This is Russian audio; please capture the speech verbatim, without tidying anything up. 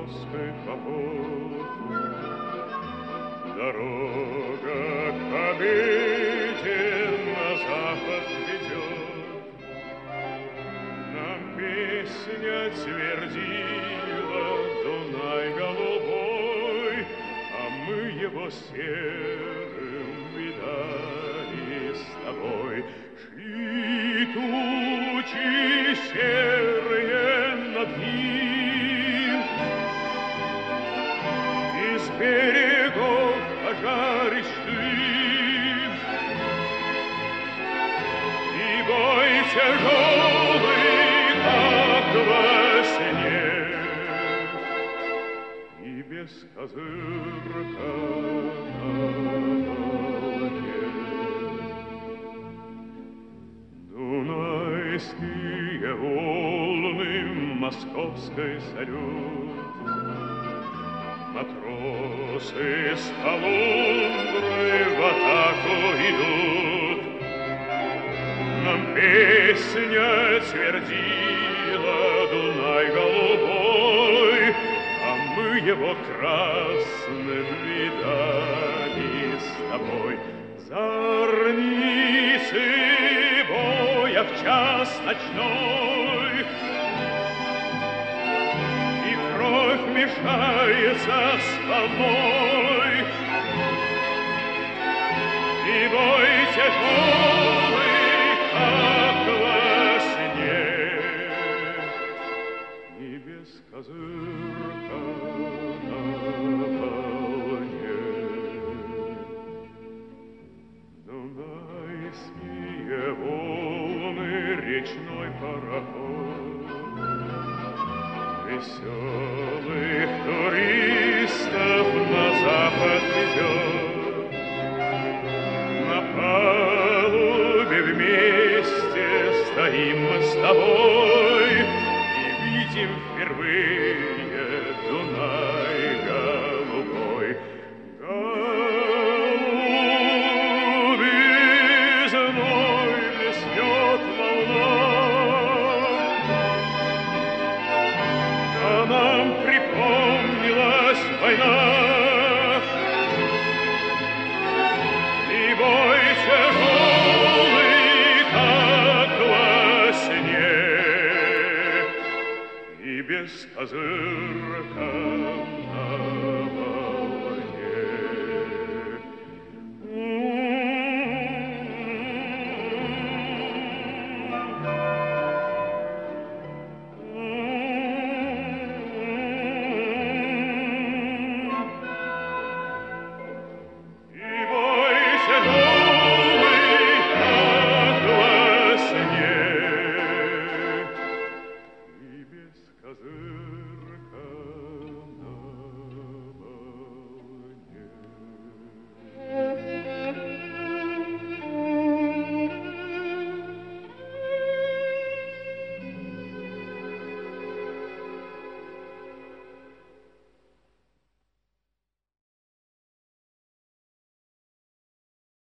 московской поход. Дорога к победе на запад ведет. Нам песня твердила Дунай голубой, а мы его серым видали с тобой. Шли тучи серые над ним, из берегов пожарищ дым, и бой тяжелый, как во сне, и без козырка на волне. Дунайские волны московской салют, матросы с Колумбры в атаку идут. Нам песня твердила Дунай голубой, а мы его красным видали с тобой. Зорницы боя в час ночной, и кровь мешается с волной, и бой тяжелый, как во сне, и без козырка на волне. Дунайские волны, речной пароход, веселых туристов на запад везет. На палубе вместе стоим мы с тобой и видим впервые Дунай голубой. Голубизной блеснет волна, а нам припомнилась война, и бой тяжелый, как во сне, и без козырка на